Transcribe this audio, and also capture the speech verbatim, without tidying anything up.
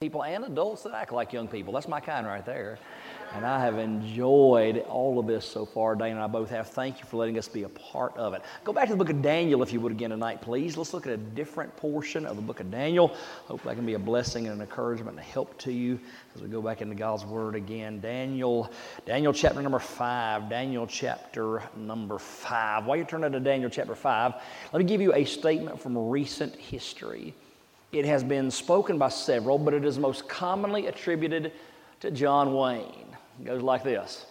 people and adults that act like young people. That's my kind right there. And I have enjoyed all of this so far. Dana and I both have. Thank you for letting us be a part of it. Go back to the book of Daniel, if you would, again tonight, please. Let's look at a different portion of the book of Daniel. Hopefully that can be a blessing and an encouragement and a help to you as we go back into God's Word again. Daniel, Daniel chapter number five. Daniel chapter number five. While you're turning to Daniel chapter five, let me give you a statement from recent history. It has been spoken by several, but it is most commonly attributed to John Wayne. It goes like this.